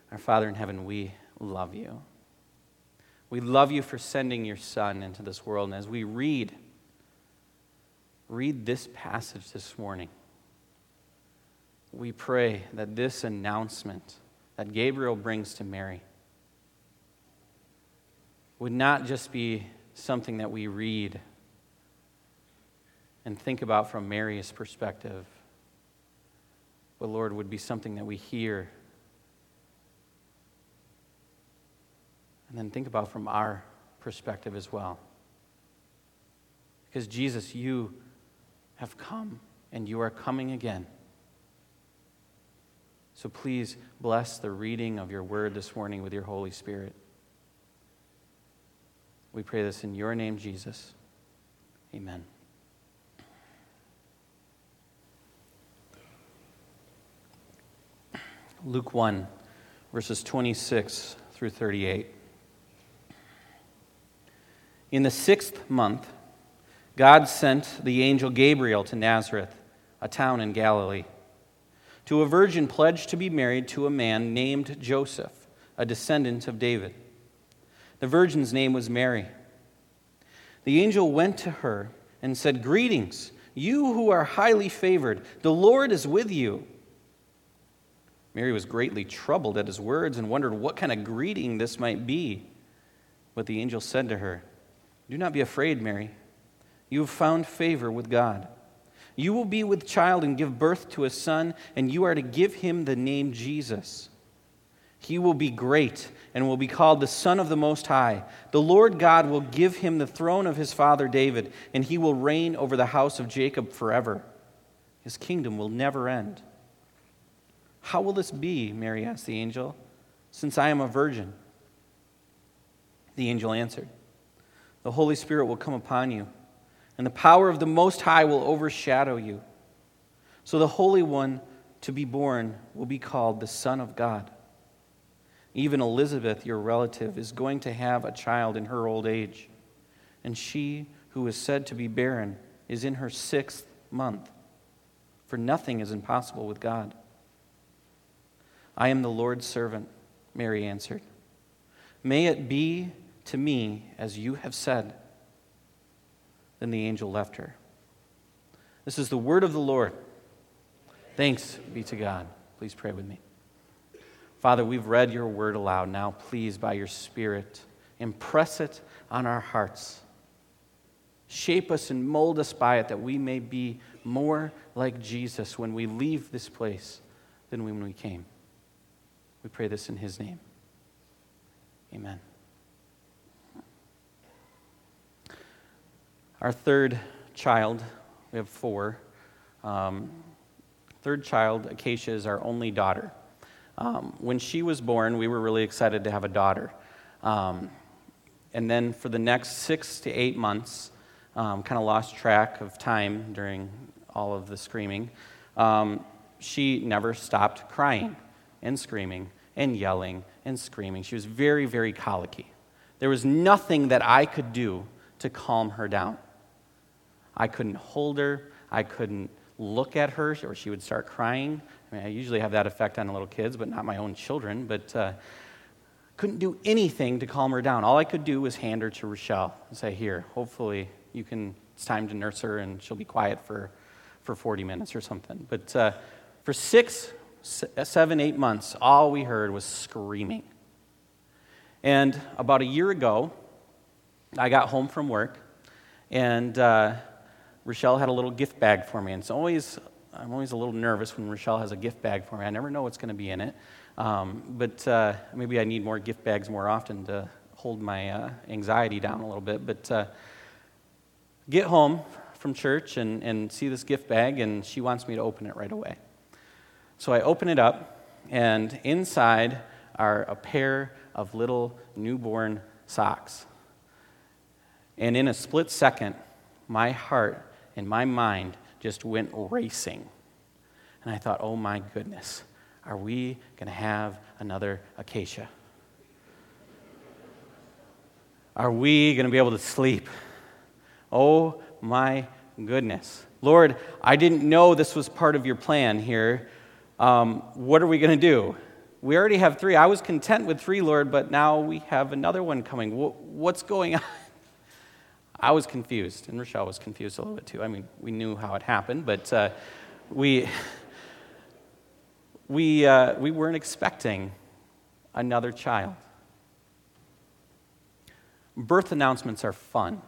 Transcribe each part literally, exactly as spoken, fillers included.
Our Father in heaven, we love you. We love you for sending your Son into this world. And as we read, read this passage this morning, we pray that this announcement that Gabriel brings to Mary would not just be something that we read and think about from Mary's perspective, but Lord, would be something that we hear and then think about from our perspective as well. Because Jesus, you have come and you are coming again. So please bless the reading of your word this morning with your Holy Spirit. We pray this in your name, Jesus. Amen. Luke one, verses twenty-six through thirty-eight. In the sixth month, God sent the angel Gabriel to Nazareth, a town in Galilee, to a virgin pledged to be married to a man named Joseph, a descendant of David. The virgin's name was Mary. The angel went to her and said, "Greetings, you who are highly favored. The Lord is with you." Mary was greatly troubled at his words and wondered what kind of greeting this might be. But the angel said to her, "Do not be afraid, Mary. You have found favor with God. You will be with child and give birth to a son, and you are to give him the name Jesus. He will be great and will be called the Son of the Most High. The Lord God will give him the throne of his father David, and he will reign over the house of Jacob forever. His kingdom will never end." "How will this be?" Mary asked the angel, "since I am a virgin?" The angel answered, "The Holy Spirit will come upon you, and the power of the Most High will overshadow you. So the Holy One to be born will be called the Son of God. Even Elizabeth, your relative, is going to have a child in her old age, and she who is said to be barren is in her sixth month, for nothing is impossible with God." "I am the Lord's servant," Mary answered. "May it be to me as you have said." Then the angel left her. This is the word of the Lord. Thanks be to God. Please pray with me. Father, we've read your word aloud. Now, please, by your Spirit, impress it on our hearts. Shape us and mold us by it that we may be more like Jesus when we leave this place than when we came. We pray this in his name. Amen. Our third child, we have four. Um, third child, Acacia, is our only daughter. Um, when she was born, we were really excited to have a daughter. Um, and then for the next six to eight months, um, kind of lost track of time during all of the screaming. Um, she never stopped crying and screaming and yelling and screaming. She was very, very colicky. There was nothing that I could do to calm her down. I couldn't hold her. I couldn't look at her, or she would start crying. I mean, I usually have that effect on little kids, but not my own children. But uh, couldn't do anything to calm her down. All I could do was hand her to Rochelle and say, "Here, hopefully you can. It's time to nurse her, and she'll be quiet for, for forty minutes or something." But uh, for six, seven, eight months, all we heard was screaming. And about a year ago, I got home from work, and uh, Rochelle had a little gift bag for me. And it's always, I'm always a little nervous when Rochelle has a gift bag for me. I never know what's going to be in it. Um, but uh, maybe I need more gift bags more often to hold my uh, anxiety down a little bit. But uh, get home from church and, and see this gift bag, and she wants me to open it right away. So I open it up, and inside are a pair of little newborn socks. And in a split second, my heart and my mind just went racing. And I thought, oh my goodness, are we going to have another Acacia? Are we going to be able to sleep? Oh my goodness. Lord, I didn't know this was part of your plan here. Um, what are we going to do? We already have three. I was content with three, Lord, but now we have another one coming. What's going on? I was confused, and Rochelle was confused a little bit too. I mean, we knew how it happened, but uh, we we uh, we weren't expecting another child. Birth announcements are fun.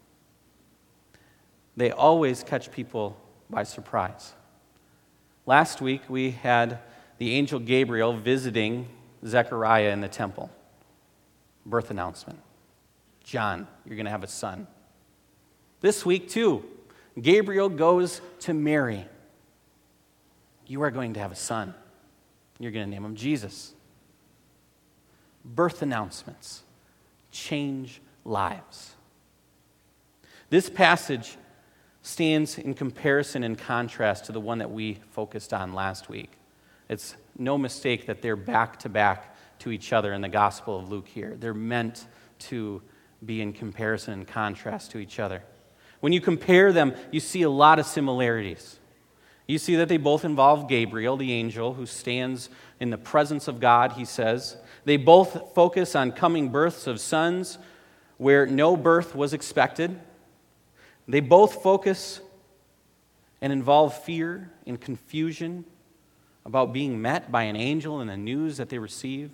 They always catch people by surprise. Last week, we had the angel Gabriel visiting Zechariah in the temple. Birth announcement. John, you're going to have a son. This week, too, Gabriel goes to Mary. You are going to have a son. You're going to name him Jesus. Birth announcements change lives. This passage stands in comparison and contrast to the one that we focused on last week. It's no mistake that they're back to back to each other in the Gospel of Luke here. They're meant to be in comparison and contrast to each other. When you compare them, you see a lot of similarities. You see that they both involve Gabriel, the angel, who stands in the presence of God, he says. They both focus on coming births of sons where no birth was expected. They both focus and involve fear and confusion about being met by an angel and the news that they receive.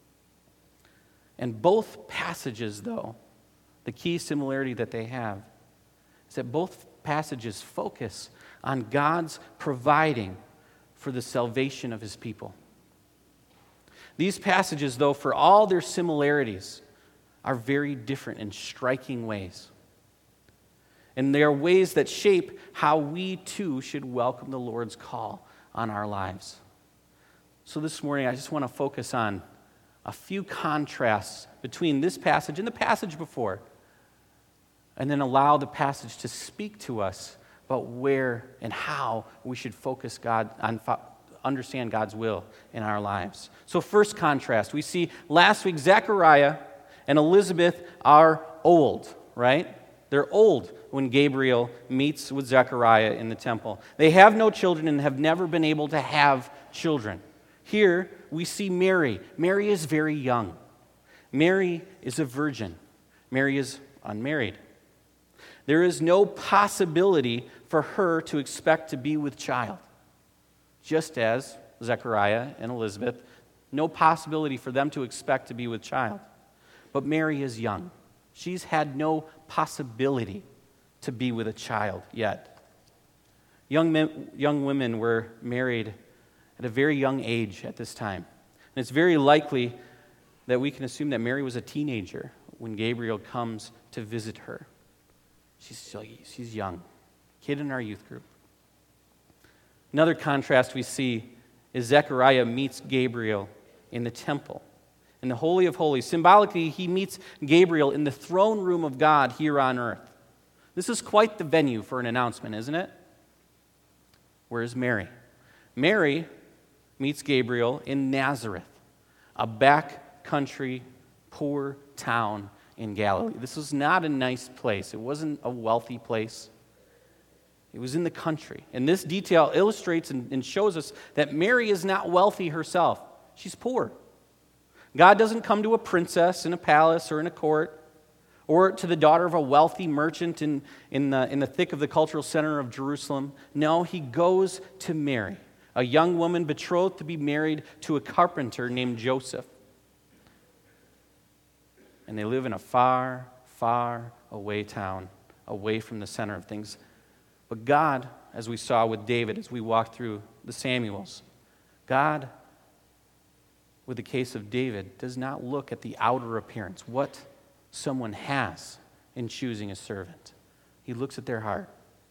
And both passages, though, the key similarity that they have is that both passages focus on God's providing for the salvation of his people. These passages, though, for all their similarities, are very different in striking ways. And they are ways that shape how we, too, should welcome the Lord's call on our lives. So this morning, I just want to focus on a few contrasts between this passage and the passage before, and then allow the passage to speak to us about where and how we should focus God on, understand God's will in our lives. So first contrast, we see last week Zechariah and Elizabeth are old, right? They're old when Gabriel meets with Zechariah in the temple. They have no children and have never been able to have children. Here we see Mary. Mary is very young. Mary is a virgin. Mary is unmarried. There is no possibility for her to expect to be with child. Just as Zechariah and Elizabeth, no possibility for them to expect to be with child. But Mary is young. She's had no possibility to be with a child yet. Young men, young women were married at a very young age at this time. And it's very likely that we can assume that Mary was a teenager when Gabriel comes to visit her. She's still, she's young, kid in our youth group. Another contrast we see is Zechariah meets Gabriel in the temple, in the Holy of Holies. Symbolically, he meets Gabriel in the throne room of God here on earth. This is quite the venue for an announcement, isn't it? Where's Mary? Mary meets Gabriel in Nazareth, a backcountry, poor town in Galilee. This was not a nice place. It wasn't a wealthy place. It was in the country. And this detail illustrates and, and shows us that Mary is not wealthy herself. She's poor. God doesn't come to a princess in a palace or in a court, or to the daughter of a wealthy merchant in, in, the, in the thick of the cultural center of Jerusalem. No, he goes to Mary, a young woman betrothed to be married to a carpenter named Joseph. And they live in a far, far away town, away from the center of things. But God, as we saw with David, as we walked through the Samuels, God, with the case of David, does not look at the outer appearance, what someone has in choosing a servant. He looks at their heart.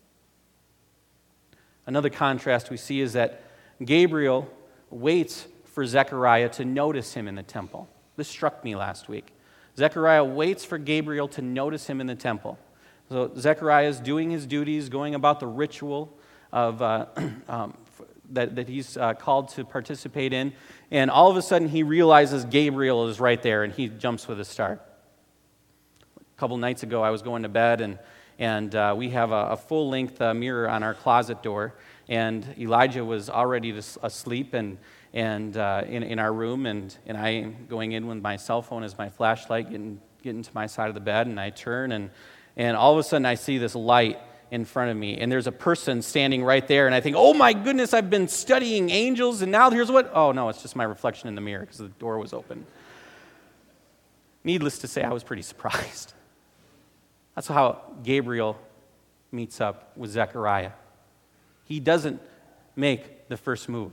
Another contrast we see is that Gabriel waits for Zechariah to notice him in the temple. This struck me last week. Zechariah waits for Gabriel to notice him in the temple. So Zechariah is doing his duties, going about the ritual of uh, um, that, that he's uh, called to participate in, and all of a sudden he realizes Gabriel is right there, and he jumps with a start. A couple nights ago, I was going to bed, and and uh, we have a, a full-length uh, mirror on our closet door, and Elijah was already asleep, and and uh, in, in our room, and, and I am going in with my cell phone as my flashlight, getting, getting to my side of the bed, and I turn, and, and all of a sudden I see this light in front of me, and there's a person standing right there, and I think, oh my goodness, I've been studying angels, and now here's what, oh no, it's just my reflection in the mirror because the door was open. Needless to say, I was pretty surprised. That's how Gabriel meets up with Zechariah. He doesn't make the first move.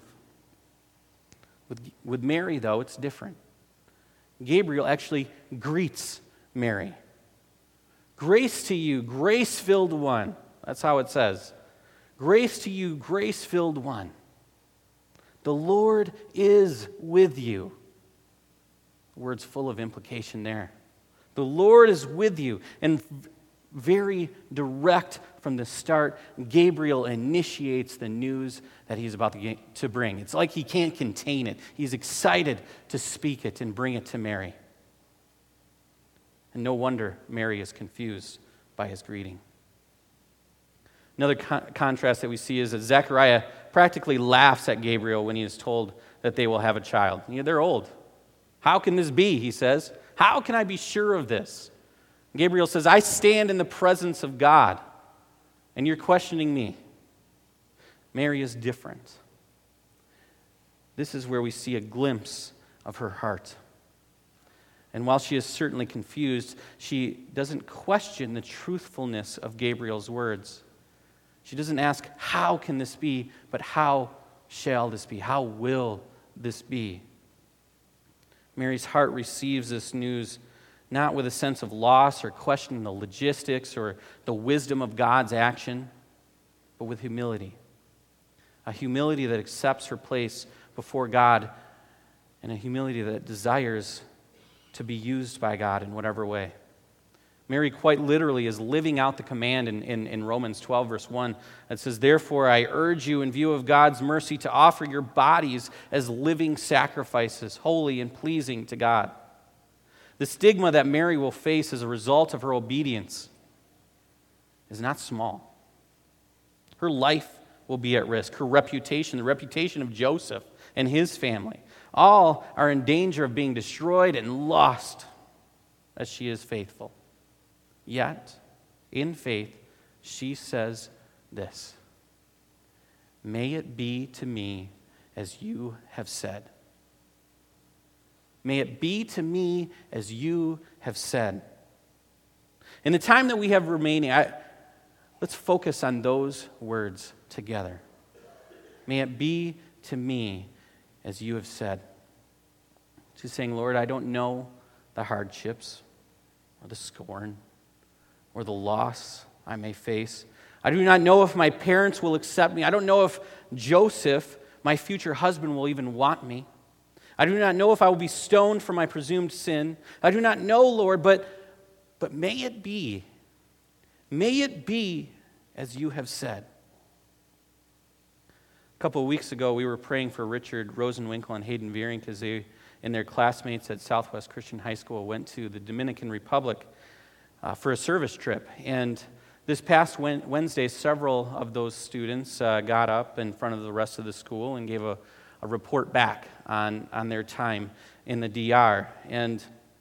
With, with Mary, though, it's different. Gabriel actually greets Mary. Grace to you, grace-filled one. That's how it says. Grace to you, grace-filled one. The Lord is with you. The word's full of implication there. The Lord is with you. And very direct from the start, Gabriel initiates the news that he's about to bring. It's like he can't contain it. He's excited to speak it and bring it to Mary. And no wonder Mary is confused by his greeting. Another con- contrast that we see is that Zechariah practically laughs at Gabriel when he is told that they will have a child. You know, they're old. How can this be, he says. How can I be sure of this? Gabriel says, I stand in the presence of God, and you're questioning me. Mary is different. This is where we see a glimpse of her heart. And while she is certainly confused, she doesn't question the truthfulness of Gabriel's words. She doesn't ask, how can this be, but how shall this be? How will this be? Mary's heart receives this news not with a sense of loss or questioning the logistics or the wisdom of God's action, but with humility. A humility that accepts her place before God, and a humility that desires to be used by God in whatever way. Mary quite literally is living out the command in, in, in Romans twelve, verse one, that says, therefore I urge you in view of God's mercy to offer your bodies as living sacrifices, holy and pleasing to God. The stigma that Mary will face as a result of her obedience is not small. Her life will be at risk. Her reputation, the reputation of Joseph and his family, all are in danger of being destroyed and lost as she is faithful. Yet, in faith, she says this, may it be to me as you have said. May it be to me as you have said. In the time that we have remaining, I, let's focus on those words together. May it be to me as you have said. She's saying, Lord, I don't know the hardships or the scorn or the loss I may face. I do not know if my parents will accept me. I don't know if Joseph, my future husband, will even want me. I do not know if I will be stoned for my presumed sin. I do not know, Lord, but, but may it be, may it be as you have said. A couple of weeks ago, we were praying for Richard Rosenwinkel and Hayden Veering because they and their classmates at Southwest Christian High School went to the Dominican Republic uh, for a service trip. And this past Wednesday, several of those students uh, got up in front of the rest of the school and gave a, a report back on, on their time in the D R. And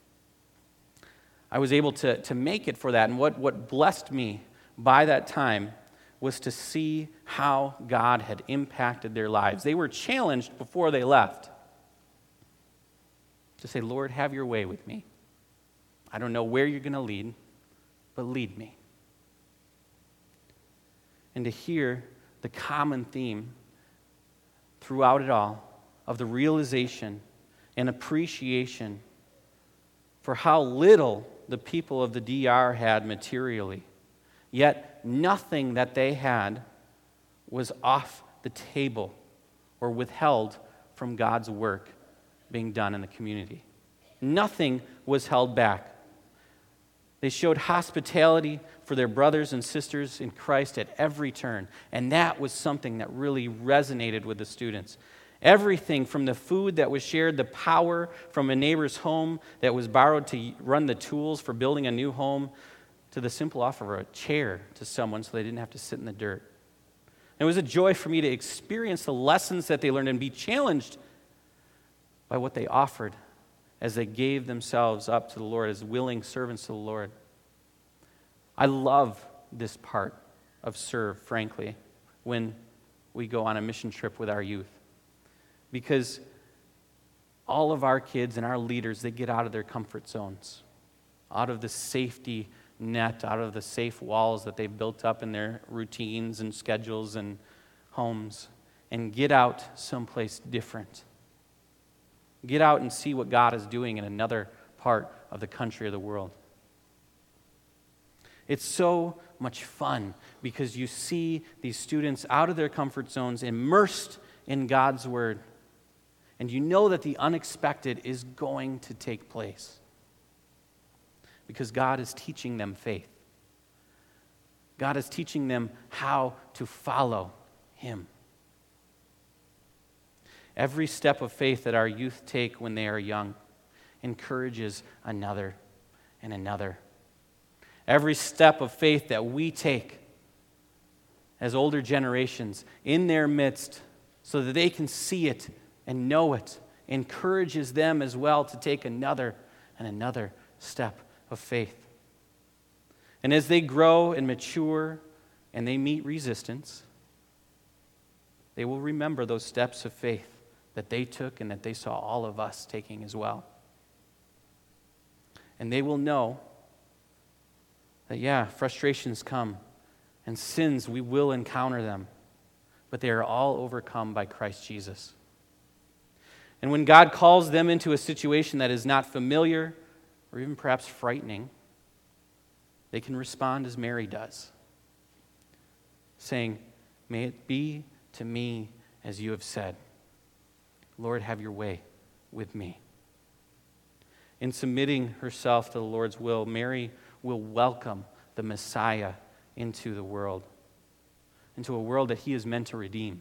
I was able to, to make it for that. And what, what blessed me by that time was to see how God had impacted their lives. They were challenged before they left to say, Lord, have your way with me. I don't know where you're going to lead, but lead me. And to hear the common theme throughout it all of the realization and appreciation for how little the people of the D R had materially, yet nothing that they had was off the table or withheld from God's work being done in the community. Nothing was held back. They showed hospitality for their brothers and sisters in Christ at every turn, and that was something that really resonated with the students. Everything from the food that was shared, the power from a neighbor's home that was borrowed to run the tools for building a new home, to the simple offer of a chair to someone so they didn't have to sit in the dirt. It was a joy for me to experience the lessons that they learned and be challenged by what they offered as they gave themselves up to the Lord as willing servants to the Lord. I love this part of serve, frankly, when we go on a mission trip with our youth. Because all of our kids and our leaders, they get out of their comfort zones, out of the safety net, out of the safe walls that they've built up in their routines and schedules and homes, and get out someplace different. Get out and see what God is doing in another part of the country or the world. It's so much fun because you see these students out of their comfort zones, immersed in God's Word, and you know that the unexpected is going to take place because God is teaching them faith. God is teaching them how to follow Him. Every step of faith that our youth take when they are young encourages another and another. Every step of faith that we take as older generations in their midst so that they can see it and know it encourages them as well to take another and another step of faith. And as they grow and mature and they meet resistance, they will remember those steps of faith that they took and that they saw all of us taking as well. And they will know that, yeah, frustrations come and sins, we will encounter them, but they are all overcome by Christ Jesus. And when God calls them into a situation that is not familiar or even perhaps frightening, they can respond as Mary does, saying, "May it be to me as you have said. Lord, have your way with me." In submitting herself to the Lord's will, Mary will welcome the Messiah into the world, into a world that He is meant to redeem.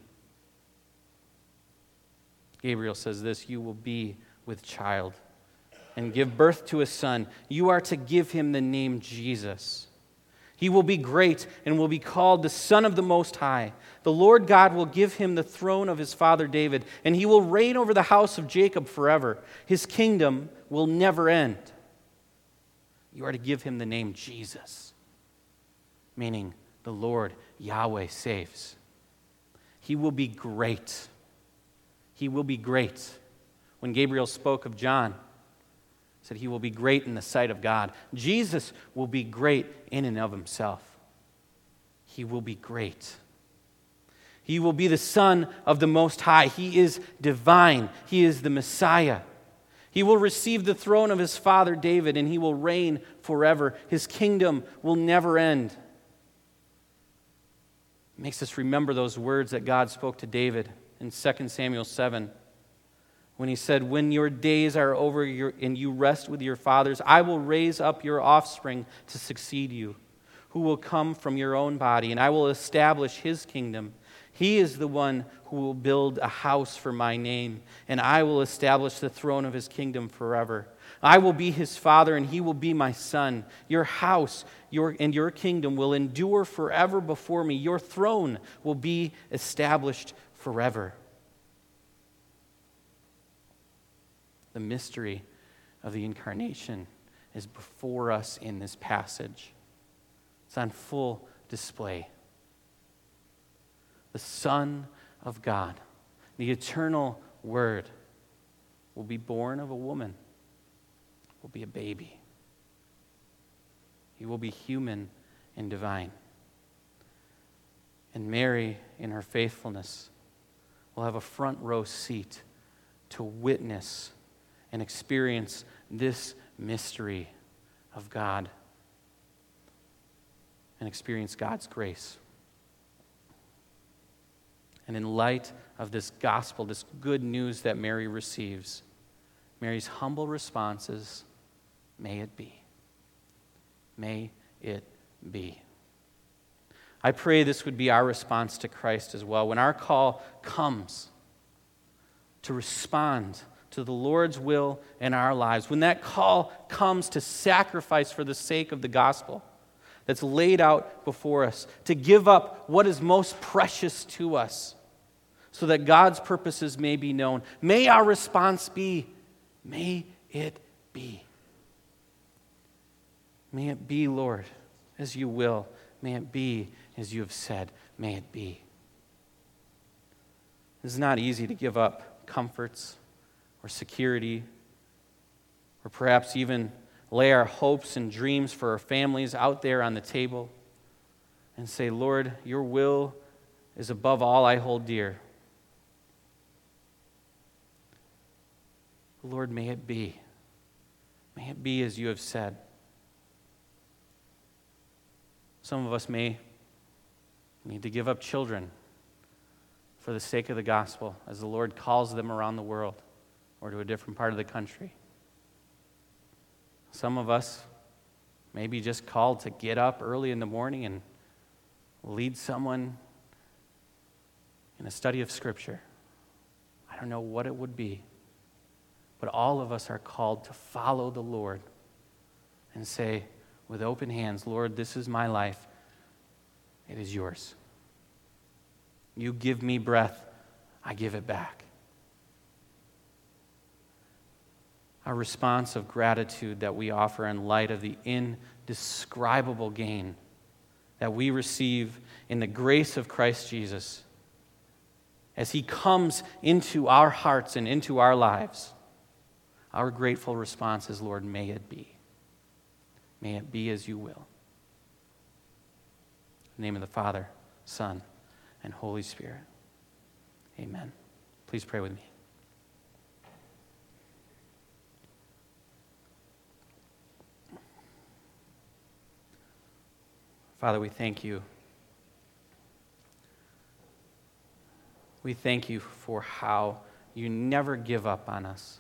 Gabriel says this, "You will be with child and give birth to a son. You are to give him the name Jesus. He will be great and will be called the Son of the Most High. The Lord God will give him the throne of his father David, and he will reign over the house of Jacob forever. His kingdom will never end." You are to give him the name Jesus, meaning the Lord Yahweh saves. He will be great. He will be great. When Gabriel spoke of John, he said he will be great in the sight of God. Jesus will be great in and of himself. He will be great. He will be the Son of the Most High. He is divine. He is the Messiah. He will receive the throne of his father David, and he will reign forever. His kingdom will never end. It makes us remember those words that God spoke to David in Second Samuel seven, when he said, "When your days are over and you rest with your fathers, I will raise up your offspring to succeed you, who will come from your own body, and I will establish his kingdom. He is the one who will build a house for my name, and I will establish the throne of his kingdom forever. I will be his father, and he will be my son. Your house your, and your kingdom will endure forever before me. Your throne will be established forever." The mystery of the incarnation is before us in this passage. It's on full display. The Son of God, the eternal Word, will be born of a woman, will be a baby. He will be human and divine. And Mary, in her faithfulness, will have a front row seat to witness and experience this mystery of God and experience God's grace. And in light of this gospel, this good news that Mary receives, Mary's humble response is, "May it be. May it be." I pray this would be our response to Christ as well. When our call comes to respond to the Lord's will in our lives, when that call comes to sacrifice for the sake of the gospel that's laid out before us, to give up what is most precious to us so that God's purposes may be known. May our response be, may it be. May it be, Lord, as you will. May it be as you have said. May it be. It's not easy to give up comforts or security, or perhaps even lay our hopes and dreams for our families out there on the table and say, Lord, your will is above all I hold dear. Lord, may it be. May it be as you have said. Some of us may need to give up children for the sake of the gospel as the Lord calls them around the world or to a different part of the country. Some of us may be just called to get up early in the morning and lead someone in a study of Scripture. I don't know what it would be, but all of us are called to follow the Lord and say with open hands, Lord, this is my life. It is yours. You give me breath, I give it back. Our response of gratitude that we offer in light of the indescribable gain that we receive in the grace of Christ Jesus as he comes into our hearts and into our lives, our grateful response is, Lord, may it be. May it be as you will. In the name of the Father, Son, and Holy Spirit. Amen. Please pray with me. Father, we thank you. We thank you for how you never give up on us.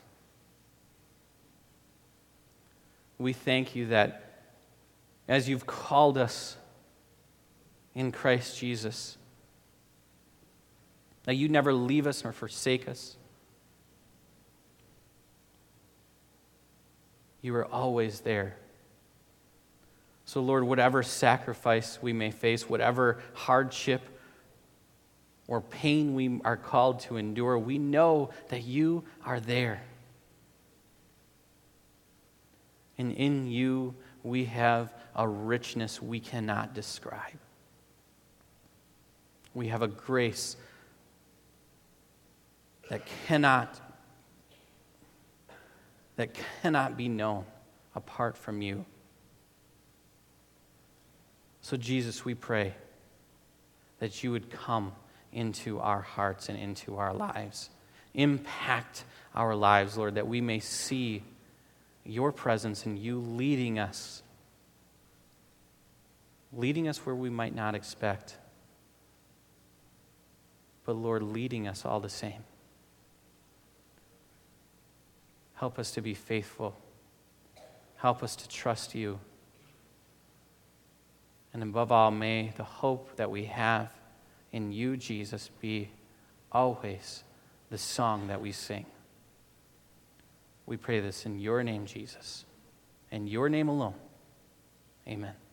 We thank you that as you've called us in Christ Jesus, that you never leave us nor forsake us. You are always there. So, Lord, whatever sacrifice we may face, whatever hardship or pain we are called to endure, we know that you are there. And in you, we have a richness we cannot describe. We have a grace that cannot, that cannot be known apart from you. So, Jesus, we pray that you would come into our hearts and into our lives. Impact our lives, Lord, that we may see your presence and you leading us, leading us where we might not expect, but, Lord, leading us all the same. Help us to be faithful. Help us to trust you. And above all, may the hope that we have in you, Jesus, be always the song that we sing. We pray this in your name, Jesus, in your name alone. Amen.